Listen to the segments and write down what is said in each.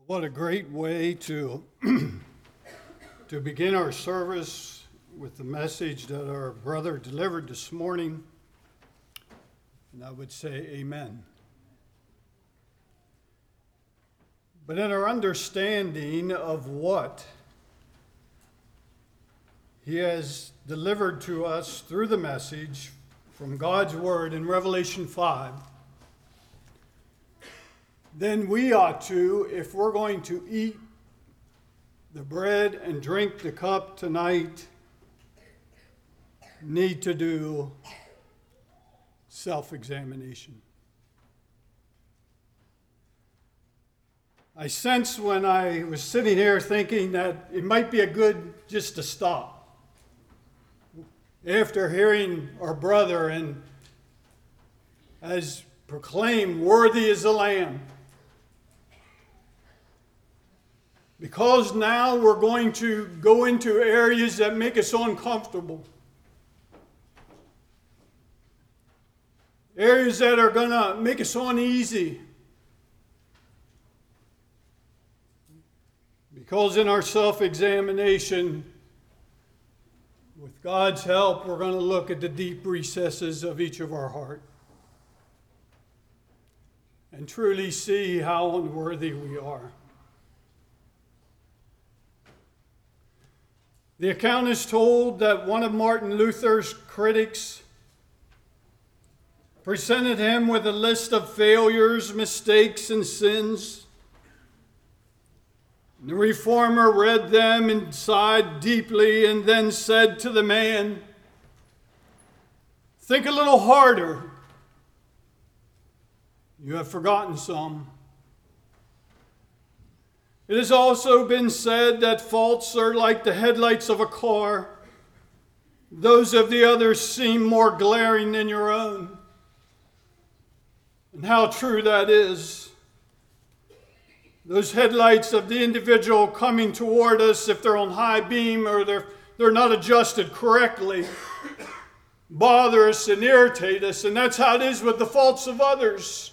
What a great way to to begin our service with the message that our brother delivered this morning. And I would say amen. But in our understanding of what he has delivered to us through the message from God's word in Revelation 5, then we ought to, if we're going to eat the bread and drink the cup tonight, need to do self-examination. I sensed when I was sitting here thinking that it might be a good just to stop. After hearing our brother and as proclaimed, worthy is the Lamb. Because now we're going to go into areas that make us uncomfortable. Areas that are going to make us uneasy. Because in our self-examination, with God's help, we're going to look at the deep recesses of each of our heart. And truly see how unworthy we are. The account is told that one of Martin Luther's critics presented him with a list of failures, mistakes, and sins. The reformer read them and sighed deeply and then said to the man, "Think a little harder. You have forgotten some." It has also been said that faults are like the headlights of a car. Those of the others seem more glaring than your own. And how true that is. Those headlights of the individual coming toward us, if they're on high beam or they're not adjusted correctly, bother us and irritate us. And that's how it is with the faults of others.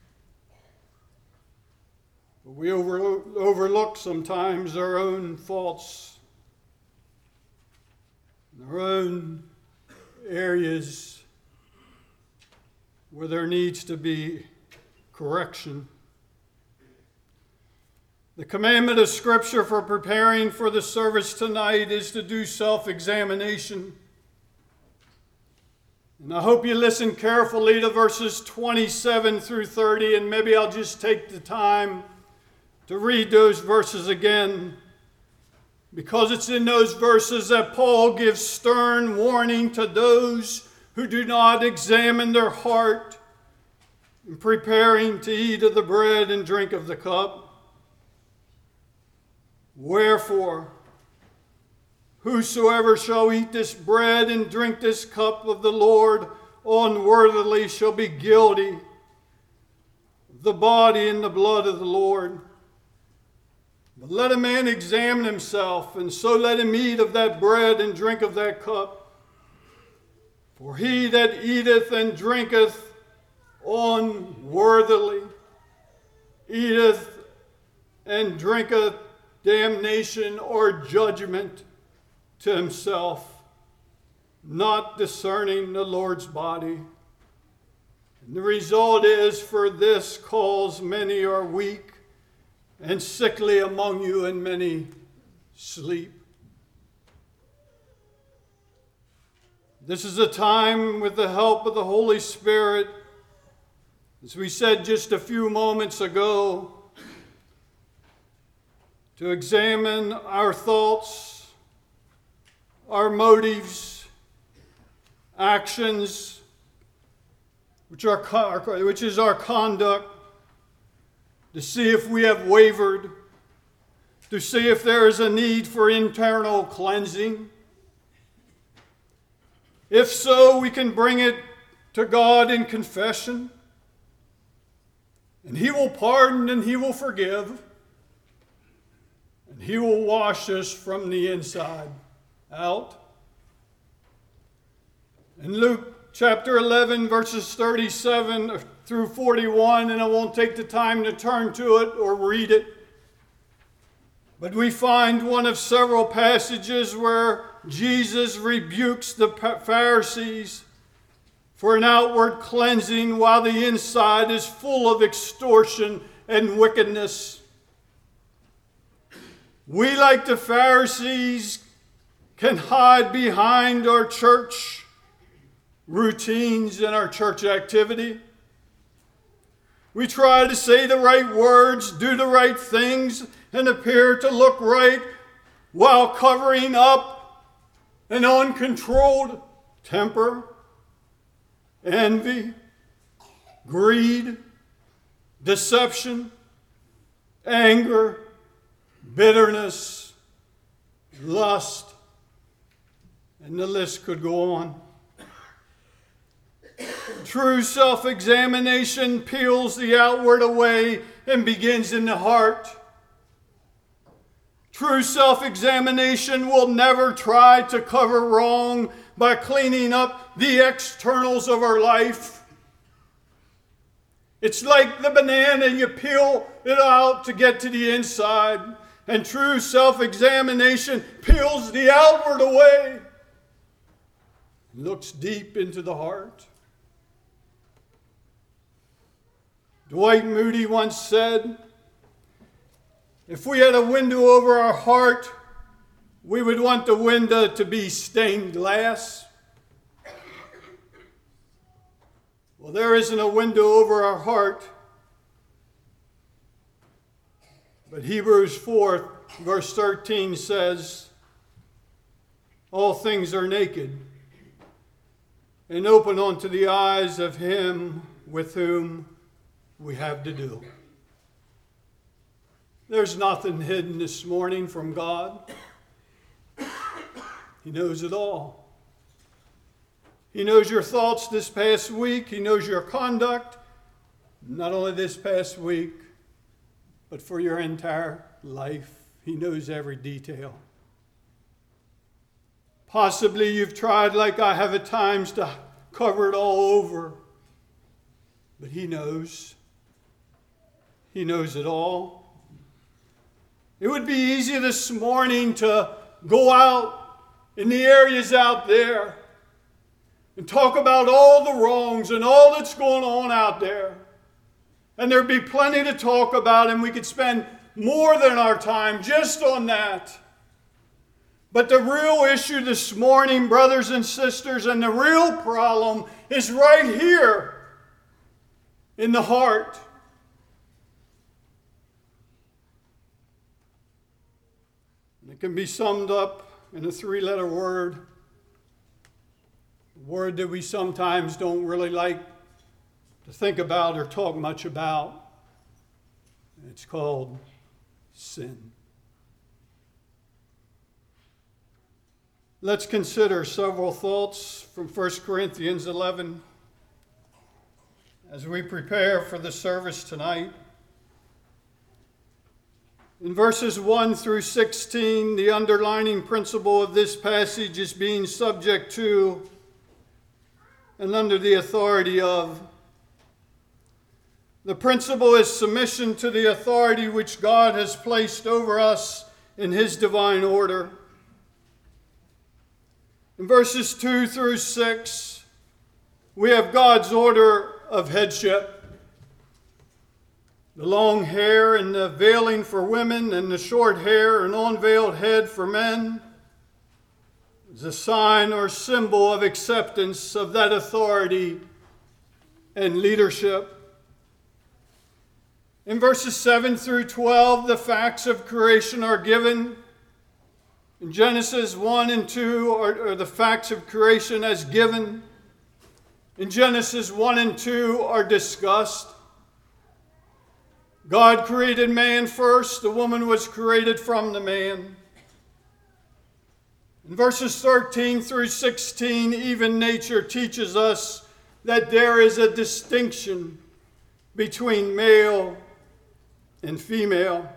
We overlook sometimes our own faults, our own areas where there needs to be correction. The commandment of Scripture for preparing for the service tonight is to do self-examination. And I hope you listen carefully to verses 27 through 30, and maybe I'll just take the time to read those verses again, because it's in those verses that Paul gives stern warning to those who do not examine their heart in preparing to eat of the bread and drink of the cup. Wherefore, whosoever shall eat this bread and drink this cup of the Lord unworthily shall be guilty of the body and the blood of the Lord. But let a man examine himself, and so let him eat of that bread and drink of that cup. For he that eateth and drinketh unworthily eateth and drinketh damnation or judgment to himself, not discerning the Lord's body. And the result is, for this cause many are weak and sickly among you, and many sleep. This is a time, with the help of the Holy Spirit, as we said just a few moments ago, to examine our thoughts, our motives, actions, which is our conduct, to see if we have wavered, to see if there is a need for internal cleansing. If so, we can bring it to God in confession, and He will pardon and He will forgive, and He will wash us from the inside out. In Luke chapter 11, verses 37 through 41, and I won't take the time to turn to it or read it, But we find one of several passages where Jesus rebukes the Pharisees for an outward cleansing while the inside is full of extortion and wickedness. We, like the Pharisees, can hide behind our church routines and our church activity. We try to say the right words, do the right things, and appear to look right while covering up an uncontrolled temper, envy, greed, deception, anger, bitterness, lust, and the list could go on. True self-examination peels the outward away and begins in the heart. True self-examination will never try to cover wrong by cleaning up the externals of our life. It's like the banana, you peel it out to get to the inside, and true self-examination peels the outward away, looks deep into the heart. Dwight Moody once said, if we had a window over our heart, we would want the window to be stained glass. Well, there isn't a window over our heart. But Hebrews 4, verse 13 says, all things are naked and open unto the eyes of him with whom we have to do. There's nothing hidden this morning from God. He knows it all. He knows your thoughts this past week. He knows your conduct, not only this past week, but for your entire life. He knows every detail. Possibly you've tried, like I have at times, to cover it all over. But he knows. He knows it all. It would be easy this morning to go out in the areas out there and talk about all the wrongs and all that's going on out there. And there'd be plenty to talk about, and we could spend more than our time just on that. But the real issue this morning, brothers and sisters, and the real problem is right here in the heart. It can be summed up in a three-letter word, a word that we sometimes don't really like to think about or talk much about. It's called sin. Let's consider several thoughts from 1 Corinthians 11 as we prepare for the service tonight. In verses 1 through 16, the underlining principle of this passage is being subject to and under the authority of. The principle is submission to the authority which God has placed over us in his divine order. In verses 2 through 6, we have God's order of headship. The long hair and the veiling for women, and the short hair and unveiled head for men, is a sign or symbol of acceptance of that authority and leadership. In verses 7 through 12, the facts of creation are given. In Genesis 1 and 2 are the facts of creation as given. In Genesis 1 and 2 are discussed. God created man first. The woman was created from the man. In verses 13 through 16, even nature teaches us that there is a distinction between male and female.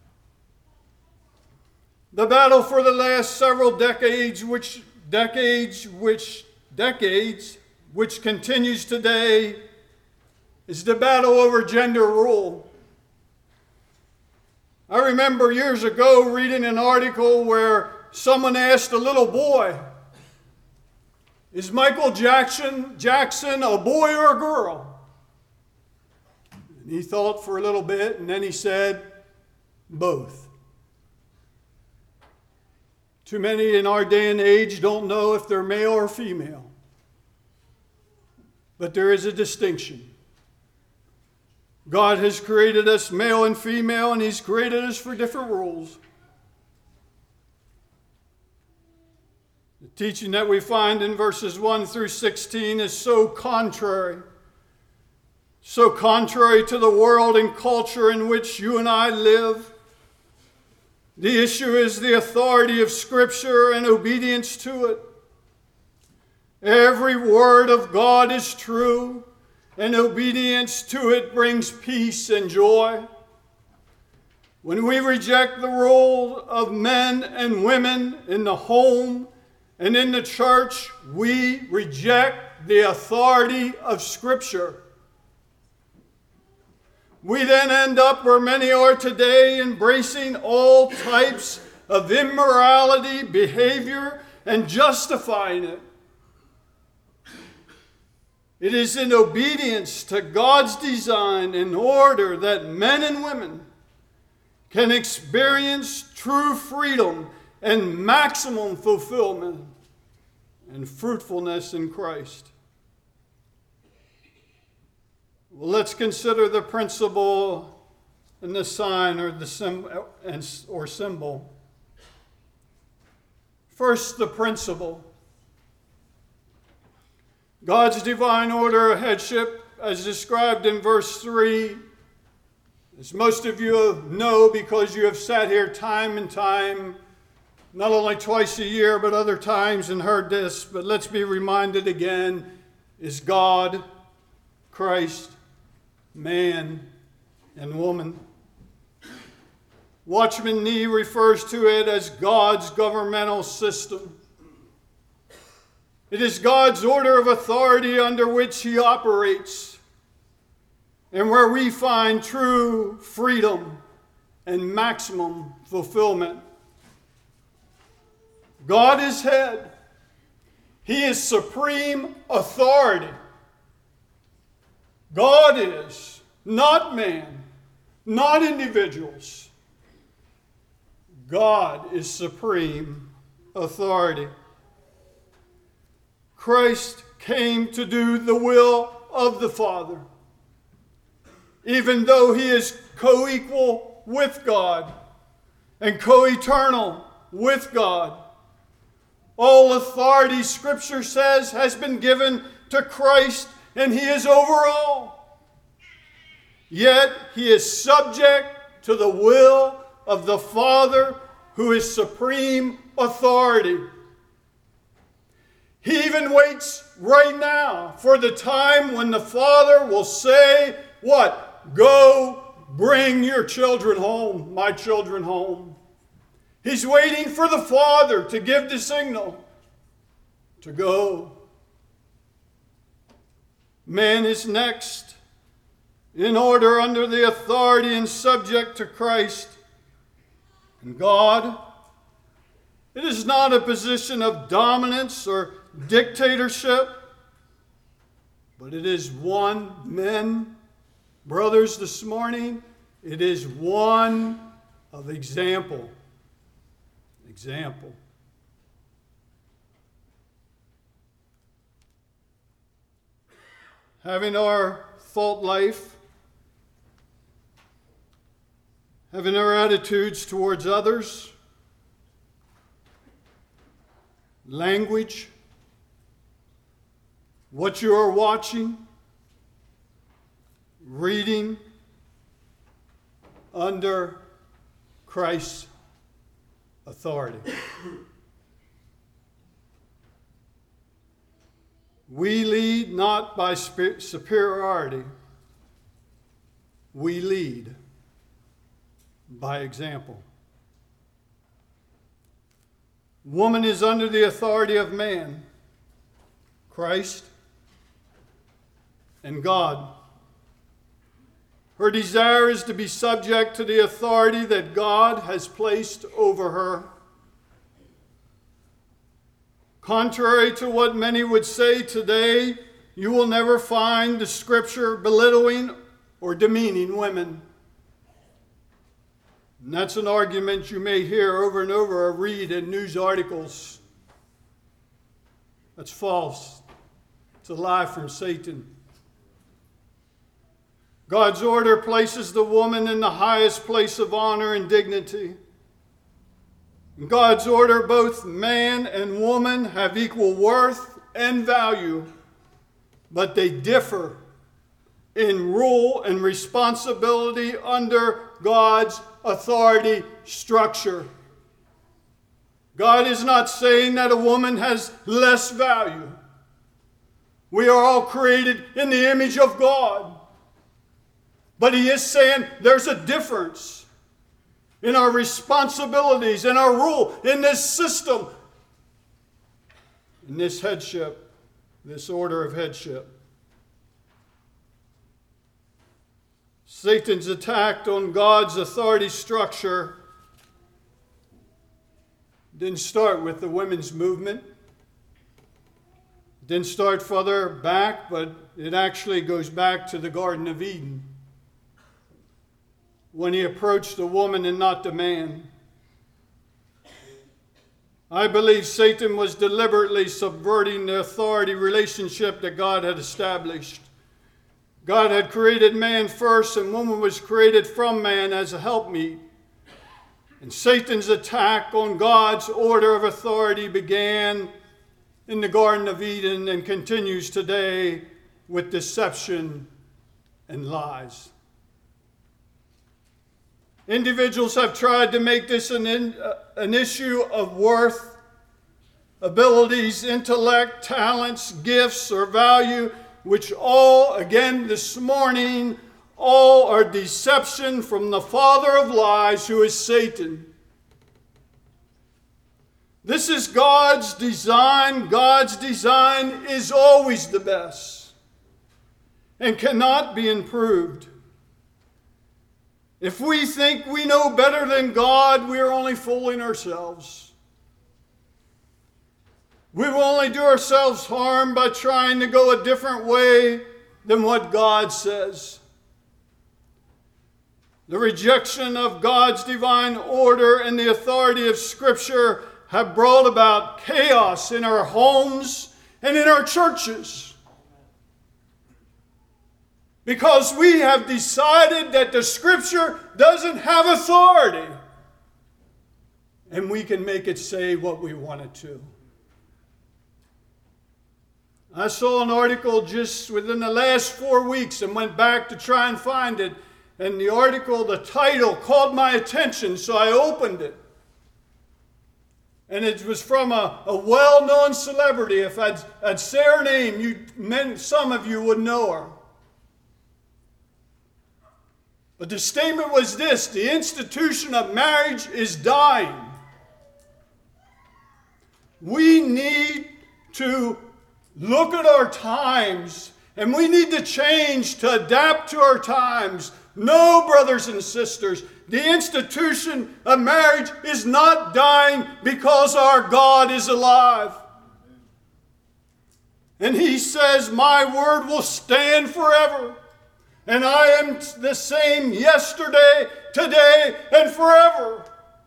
The battle for the last several decades, which continues today, is the battle over gender rule. I remember years ago reading an article where someone asked a little boy, "Is Michael Jackson a boy or a girl?" And he thought for a little bit, and then he said, "Both." Too many in our day and age don't know if they're male or female. But there is a distinction. God has created us male and female, and He's created us for different roles. The teaching that we find in verses 1 through 16 is so contrary to the world and culture in which you and I live. The issue is the authority of Scripture and obedience to it. Every word of God is true, and obedience to it brings peace and joy. When we reject the role of men and women in the home and in the church, we reject the authority of Scripture. We then end up where many are today, embracing all types of immorality, behavior, and justifying it. It is in obedience to God's design in order that men and women can experience true freedom and maximum fulfillment and fruitfulness in Christ. Well, let's consider the principle and the sign or the symbol. First, the principle. God's divine order of headship, as described in verse 3, as most of you know because you have sat here time and time, not only twice a year, but other times and heard this, but let's be reminded again, is God, Christ, man, and woman. Watchman Nee refers to it as God's governmental system. It is God's order of authority under which He operates, and where we find true freedom and maximum fulfillment. God is head. He is supreme authority. God is, not man, not individuals. God is supreme authority. Christ came to do the will of the Father, even though He is co-equal with God and co-eternal with God. All authority, Scripture says, has been given to Christ, and He is over all. Yet He is subject to the will of the Father, who is supreme authority. He even waits right now for the time when the Father will say, what? Go bring your children home, my children home. He's waiting for the Father to give the signal to go. Man is next in order under the authority and subject to Christ and God. It is not a position of dominance or dictatorship, but it is one, men, brothers, this morning, it is one of example. Example. Having our thought life, having our attitudes towards others, language, what you are watching, reading under Christ's authority. We lead not by superiority. We lead by example. Woman is under the authority of man, Christ, and God. Her desire is to be subject to the authority that God has placed over her. Contrary to what many would say today, you will never find the Scripture belittling or demeaning women. And that's an argument you may hear over and over or read in news articles. That's false. It's a lie from Satan. God's order places the woman in the highest place of honor and dignity. In God's order, both man and woman have equal worth and value, but they differ in rule and responsibility under God's authority structure. God is not saying that a woman has less value. We are all created in the image of God. But he is saying there's a difference in our responsibilities, in our rule, in this system, in this headship, this order of headship. Satan's attack on God's authority structure didn't start with the women's movement. It didn't start further back, but it actually goes back to the Garden of Eden, when he approached the woman and not the man. I believe Satan was deliberately subverting the authority relationship that God had established. God had created man first, and woman was created from man as a helpmeet. And Satan's attack on God's order of authority began in the Garden of Eden and continues today with deception and lies. Individuals have tried to make this an issue of worth, abilities, intellect, talents, gifts, or value, which all, again this morning, all are deception from the father of lies, who is Satan. This is God's design. God's design is always the best and cannot be improved. If we think we know better than God, we are only fooling ourselves. We will only do ourselves harm by trying to go a different way than what God says. The rejection of God's divine order and the authority of Scripture have brought about chaos in our homes and in our churches. Because we have decided that the Scripture doesn't have authority. And we can make it say what we want it to. I saw an article just within the last 4 weeks and went back to try and find it. And the article, the title, caught my attention, so I opened it. And it was from a well-known celebrity. If I'd say her name, some of you would know her. But the statement was this: the institution of marriage is dying. We need to look at our times, and we need to change to adapt to our times. No, brothers and sisters, the institution of marriage is not dying because our God is alive. And he says, my word will stand forever. And I am the same yesterday, today, and forever.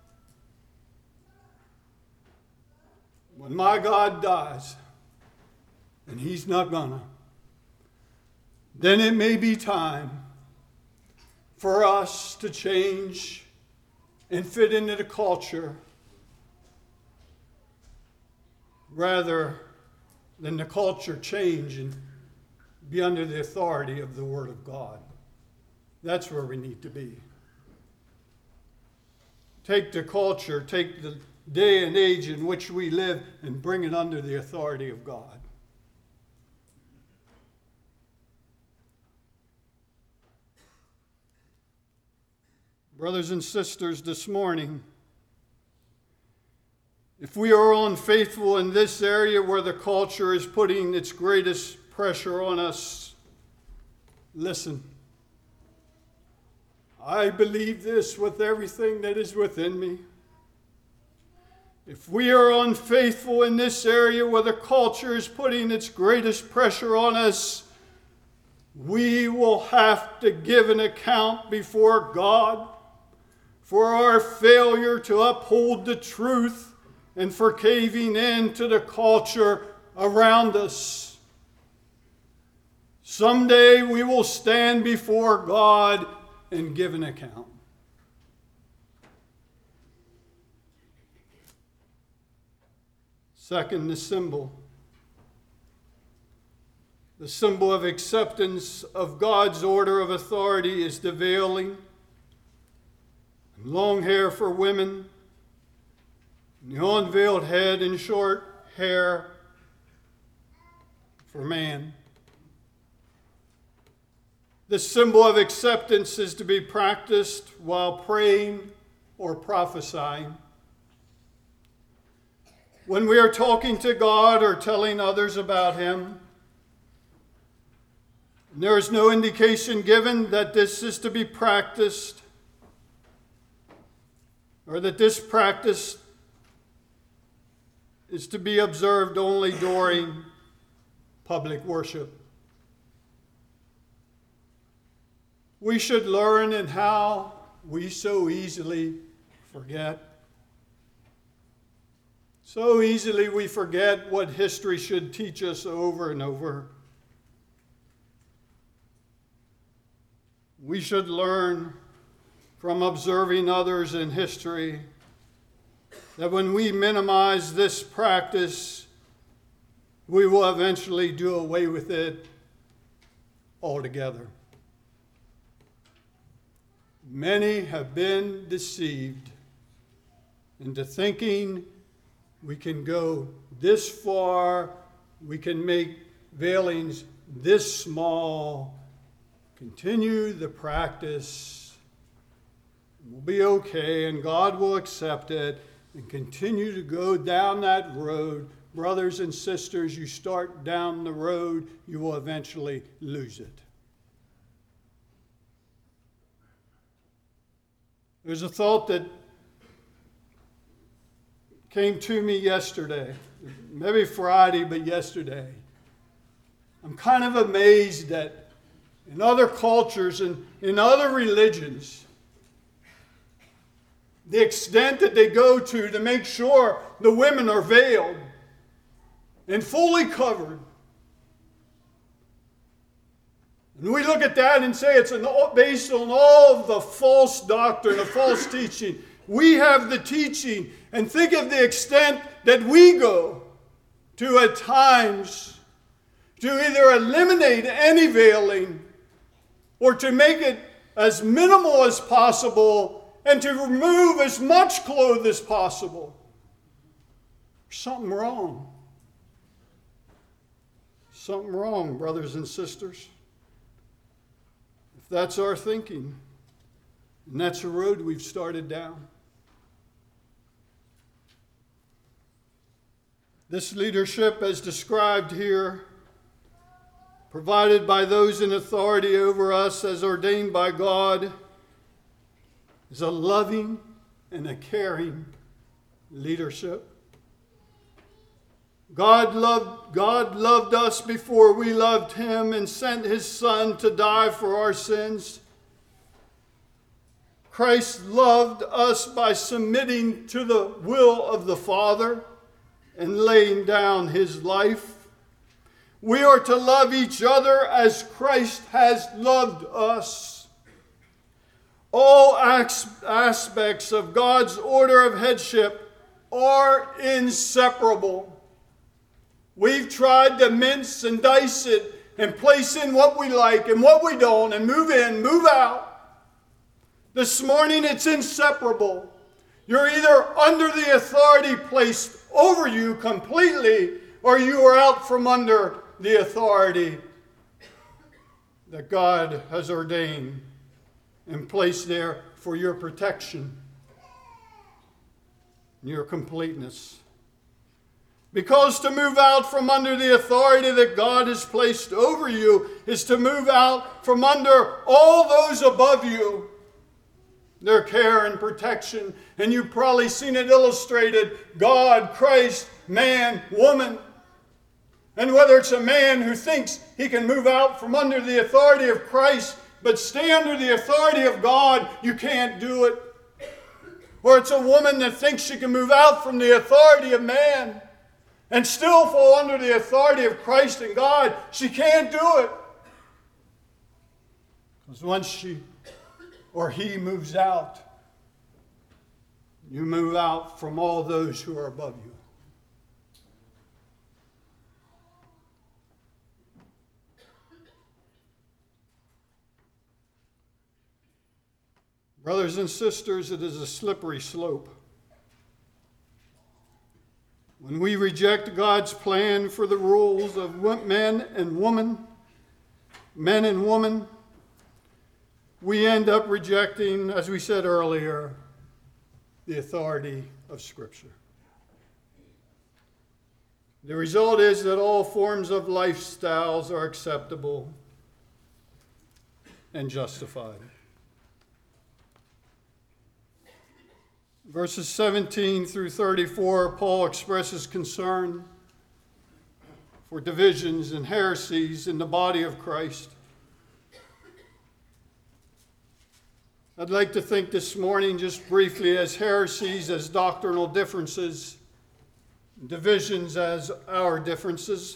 When my God dies, and he's not gonna, then it may be time for us to change and fit into the culture rather than the culture change and be under the authority of the Word of God. That's where we need to be. Take the culture, take the day and age in which we live, and bring it under the authority of God. Brothers and sisters, this morning, if we are unfaithful in this area where the culture is putting its greatest pressure on us, listen. I believe this with everything that is within me. If we are unfaithful in this area where the culture is putting its greatest pressure on us, we will have to give an account before God for our failure to uphold the truth and for caving in to the culture around us. Someday we will stand before God and give an account. Second, the symbol. The symbol of acceptance of God's order of authority is the veiling. Long hair for women, the unveiled head and short hair for man. The symbol of acceptance is to be practiced while praying or prophesying. When we are talking to God or telling others about Him, there is no indication given that this is to be practiced or that this practice is to be observed only during public worship. We should learn in how we so easily forget. So easily we forget what history should teach us over and over. We should learn from observing others in history that when we minimize this practice, we will eventually do away with it altogether. Many have been deceived into thinking we can go this far, we can make veilings this small, continue the practice, we'll be okay, and God will accept it, and continue to go down that road. Brothers and sisters, you start down the road, you will eventually lose it. There's a thought that came to me yesterday, maybe Friday, but yesterday. I'm kind of amazed that in other cultures and in other religions, the extent that they go to make sure the women are veiled and fully covered. And we look at that and say it's based on all of the false doctrine, the false teaching. We have the teaching, and think of the extent that we go to at times to either eliminate any veiling or to make it as minimal as possible and to remove as much clothes as possible. There's something wrong. Something wrong, brothers and sisters. If that's our thinking, and that's the road we've started down. This leadership, as described here, provided by those in authority over us as ordained by God, is a loving and a caring leadership. God loved us before we loved Him and sent His Son to die for our sins. Christ loved us by submitting to the will of the Father and laying down His life. We are to love each other as Christ has loved us. All aspects of God's order of headship are inseparable. We've tried to mince and dice it and place in what we like and what we don't and move in, move out. This morning it's inseparable. You're either under the authority placed over you completely, or you are out from under the authority that God has ordained and placed there for your protection and your completeness. Because to move out from under the authority that God has placed over you is to move out from under all those above you their care and protection. And you've probably seen it illustrated: God, Christ, man, woman. And whether it's a man who thinks he can move out from under the authority of Christ but stay under the authority of God, you can't do it. Or it's a woman that thinks she can move out from the authority of man and still fall under the authority of Christ and God. She can't do it. Because once she or he moves out, you move out from all those who are above you. Brothers and sisters, it is a slippery slope. When we reject God's plan for the rules of men and women, we end up rejecting, as we said earlier, the authority of Scripture. The result is that all forms of lifestyles are acceptable and justified. Verses 17 through 34, Paul expresses concern for divisions and heresies in the body of Christ. I'd like to think this morning just briefly as heresies as doctrinal differences, divisions as our differences.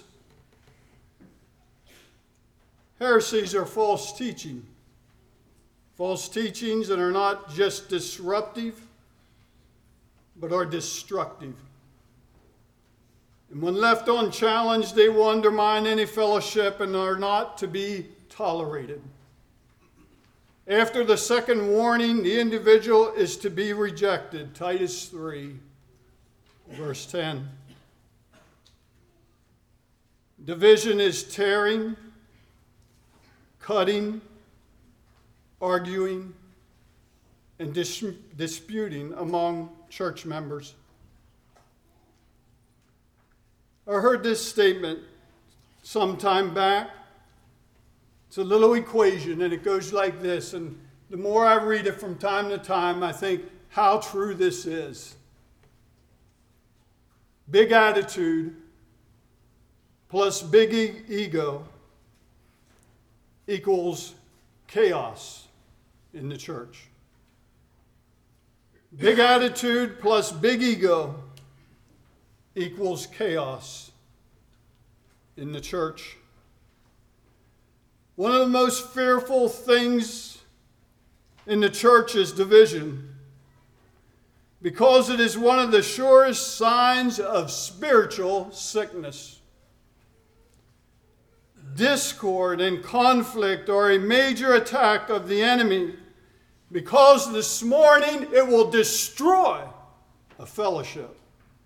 Heresies are false teachings that are not just disruptive, but are destructive. And when left unchallenged, they will undermine any fellowship and are not to be tolerated. After the second warning, the individual is to be rejected. Titus 3, verse 10. Division is tearing, cutting, arguing, and disputing among church members. I heard this statement some time back. It's a little equation, and it goes like this. And the more I read it from time to time, I think how true this is. Big attitude plus big ego equals chaos in the church. Big attitude plus big ego equals chaos in the church. One of the most fearful things in the church is division, because it is one of the surest signs of spiritual sickness. Discord and conflict are a major attack of the enemy, because this morning it will destroy a fellowship.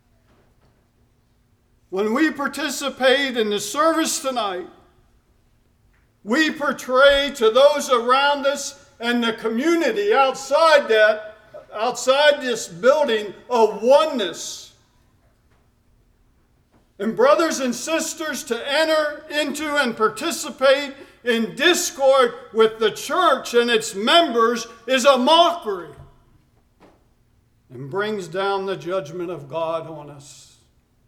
When we participate in the service tonight, we portray to those around us and the community outside this building, a oneness. And brothers and sisters, to enter into and participate in discord with the church and its members is a mockery and brings down the judgment of God on us.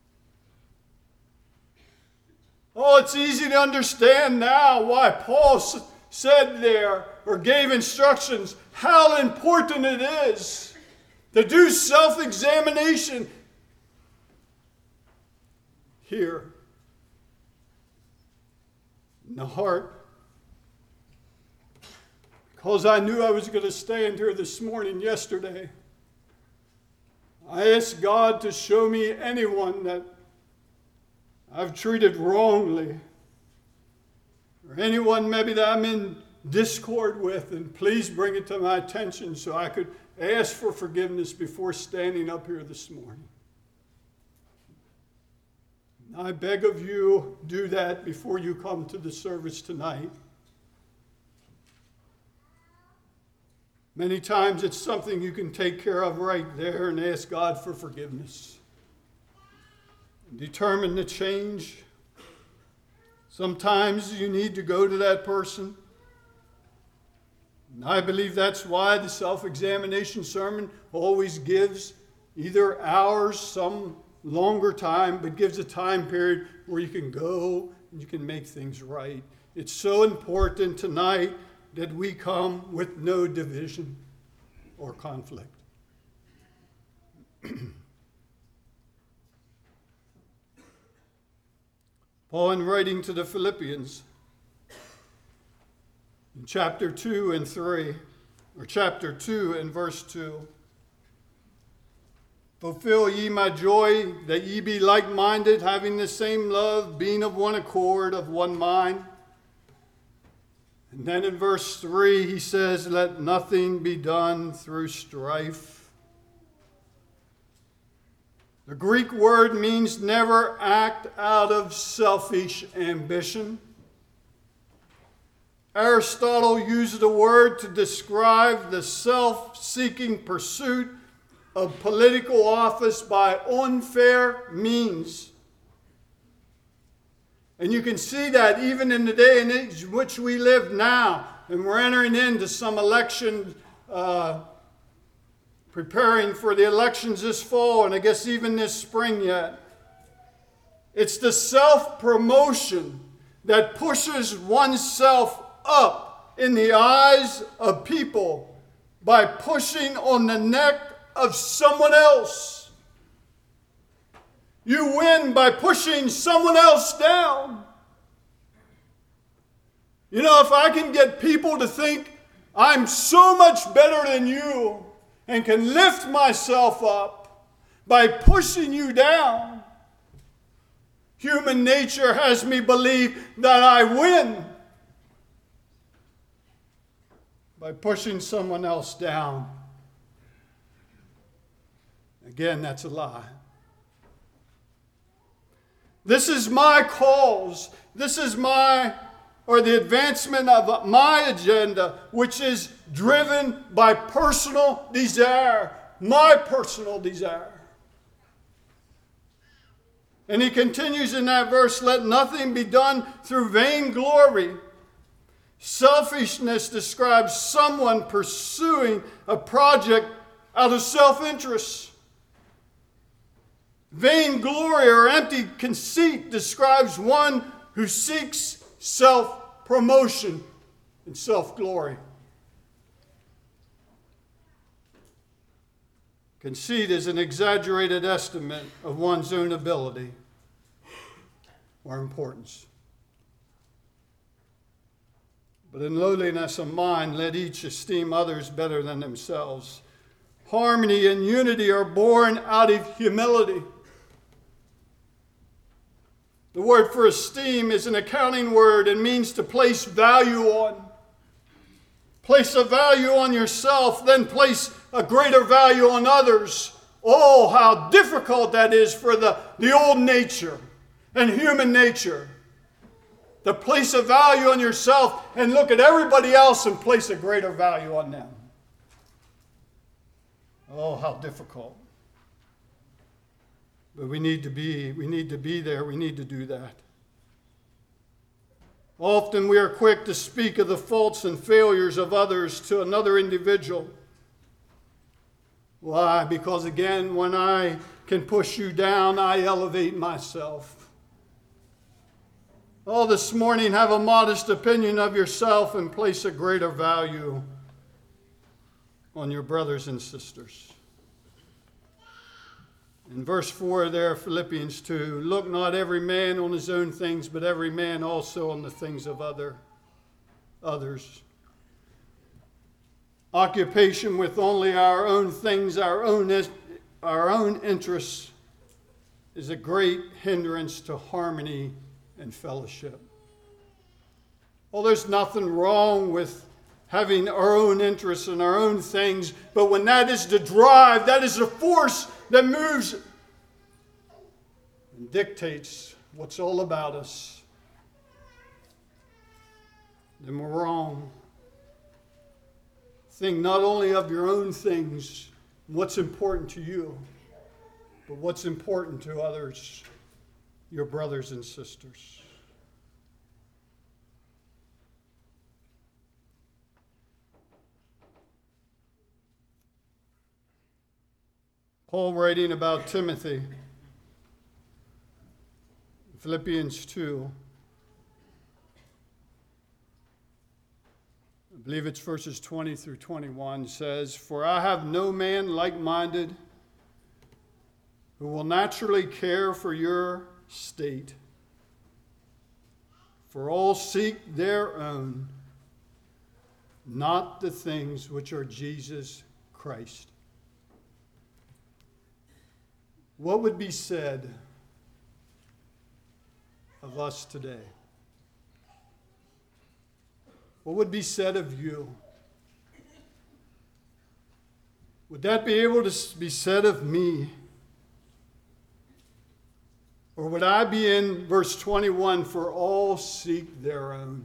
Oh, it's easy to understand now why Paul said there, or gave instructions, how important it is to do self-examination here in the heart. Because I knew I was going to stand here this morning, yesterday, I asked God to show me anyone that I've treated wrongly, or anyone maybe that I'm in discord with, and please bring it to my attention so I could ask for forgiveness before standing up here this morning. And I beg of you, do that before you come to the service tonight. Many times it's something you can take care of right there and ask God for forgiveness. Determined to change. Sometimes you need to go to that person And I believe that's why the self-examination sermon always gives either hours, some longer time, but gives a time period where you can go and you can make things right. It's so important tonight that we come with no division or conflict. Paul, in writing to the Philippians, in chapter 2 and 3, or chapter 2 and verse 2, fulfill ye my joy, that ye be like-minded, having the same love, being of one accord, of one mind. And then in verse 3, he says, let nothing be done through strife. The Greek word means never act out of selfish ambition. Aristotle used the word to describe the self-seeking pursuit of political office by unfair means. And you can see that even in the day and age in which we live now, and we're entering into some election, preparing for the elections this fall, and I guess even this spring yet. It's the self-promotion that pushes oneself up in the eyes of people by pushing on the neck of someone else. You win by pushing someone else down. You know, if I can get people to think I'm so much better than you and can lift myself up by pushing you down, human nature has me believe that I win by pushing someone else down. Again, that's a lie. This is my cause. This is the advancement of my agenda, which is driven by personal desire, my personal desire. And he continues in that verse, let nothing be done through vainglory. Selfishness describes someone pursuing a project out of self-interest. Vainglory or empty conceit describes one who seeks self-promotion and self-glory. Conceit is an exaggerated estimate of one's own ability or importance. But in lowliness of mind, let each esteem others better than themselves. Harmony and unity are born out of humility. The word for esteem is an accounting word and means to place value on. Place a value on yourself, then place a greater value on others. Oh, how difficult that is for the old nature and human nature. To place a value on yourself and look at everybody else and place a greater value on them. Oh, how difficult. But we need to be there. We need to do that. Often we are quick to speak of the faults and failures of others to another individual. Why? Because again, when I can push you down, I elevate myself. Oh, this morning, have a modest opinion of yourself and place a greater value on your brothers and sisters. In verse 4 there, Philippians 2, look not every man on his own things, but every man also on the things of others. Occupation with only our own things, our own interests, is a great hindrance to harmony and fellowship. Well, there's nothing wrong with having our own interests and our own things, but when that is the drive, that is the force that moves and dictates what's all about us, then we're wrong. Think not only of your own things, what's important to you, but what's important to others, your brothers and sisters. Paul writing about Timothy, Philippians 2. I believe it's verses 20 through 21, says, "For I have no man like-minded who will naturally care for your state. For all seek their own, not the things which are Jesus Christ." What would be said of us today? What would be said of you? Would that be able to be said of me? Or would I be in verse 21, for all seek their own?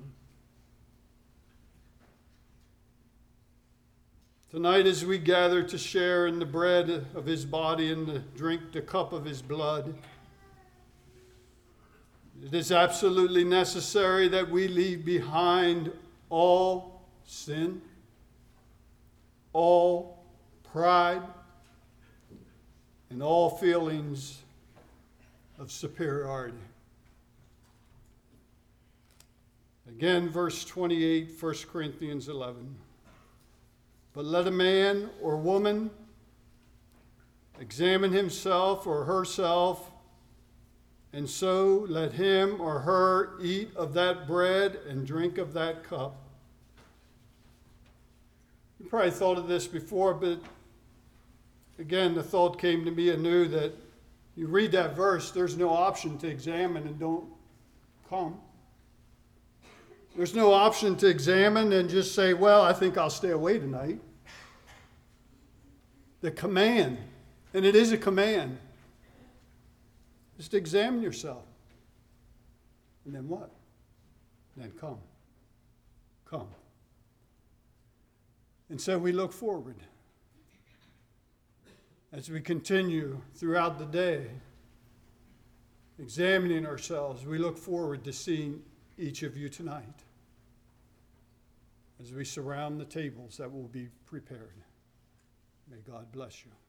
Tonight, as we gather to share in the bread of his body and to drink the cup of his blood, it is absolutely necessary that we leave behind all sin, all pride, and all feelings of superiority. Again, verse 28, 1 Corinthians 11. "But let a man or woman examine himself or herself, and so let him or her eat of that bread and drink of that cup." You probably thought of this before, but again, the thought came to me anew that you read that verse, there's no option to examine and don't come. There's no option to examine and just say, well, I think I'll stay away tonight. The command, and it is a command, is to examine yourself. And then what? Then come. Come. And so we look forward as we continue throughout the day examining ourselves. We look forward to seeing each of you tonight as we surround the tables that will be prepared. May God bless you.